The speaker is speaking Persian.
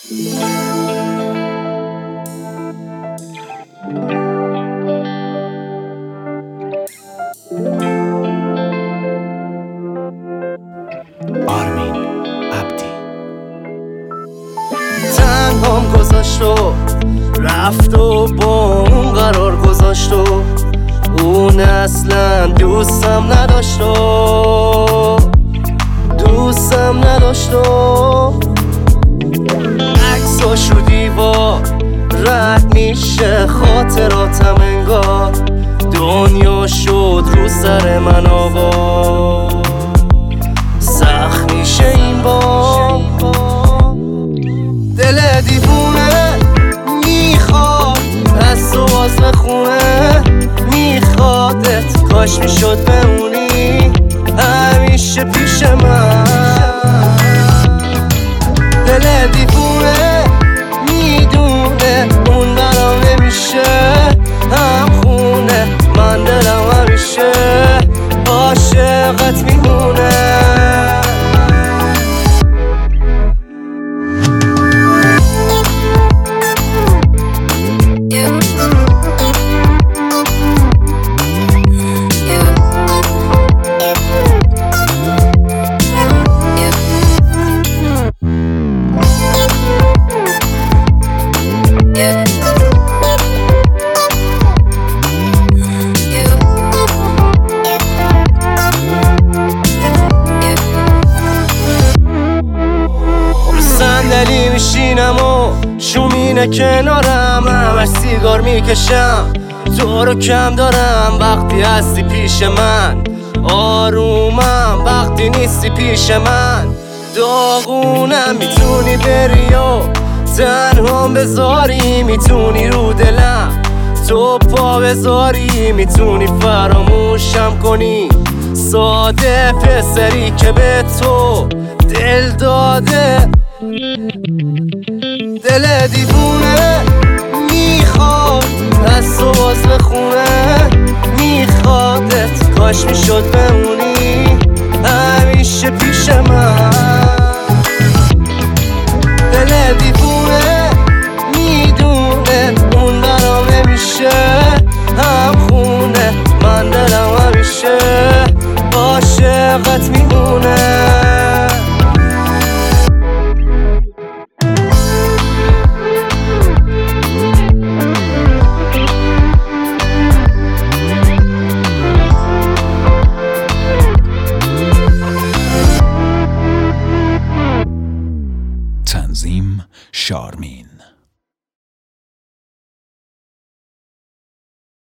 آرمین عبدی. تنهام گذاشت و رفت و با اون قرار گذاشت و اون اصلا دوستم نداشت و عکساش رو دیوار رد میشه خاطراتم انگار دنیا شد رو سر من آوار. سخت میشه این بار، دل دیوونه میخواد از تو باز بخونه، میخوادت کاش میشد بمونی همیشه پیش من. دل دیوونه میدونه اون برام نمیشه همخونه، من دلم همیشه عاشقت میمونه. صندلی میشینم و شومینه کنارم، همش سیگار میکشم تو رو کم دارم. وقتی هستی پیش من آرومم، وقتی نیستی پیش من داغونم. میتونی بری و تنهام بذاری، میتونی رو دلم تو پا بذاری، میتونی فراموشم کنی ساده پسری که به تو دل داده. دل دیوونه میخواد از تو باز بخونه، میخوادت کاش میشد بمونی همیشه پیش من. دل دیوونه میدونه اون برام نمیشه همخونه، من دلم همیشه عاشقت میمونه. تنظیم شارمین.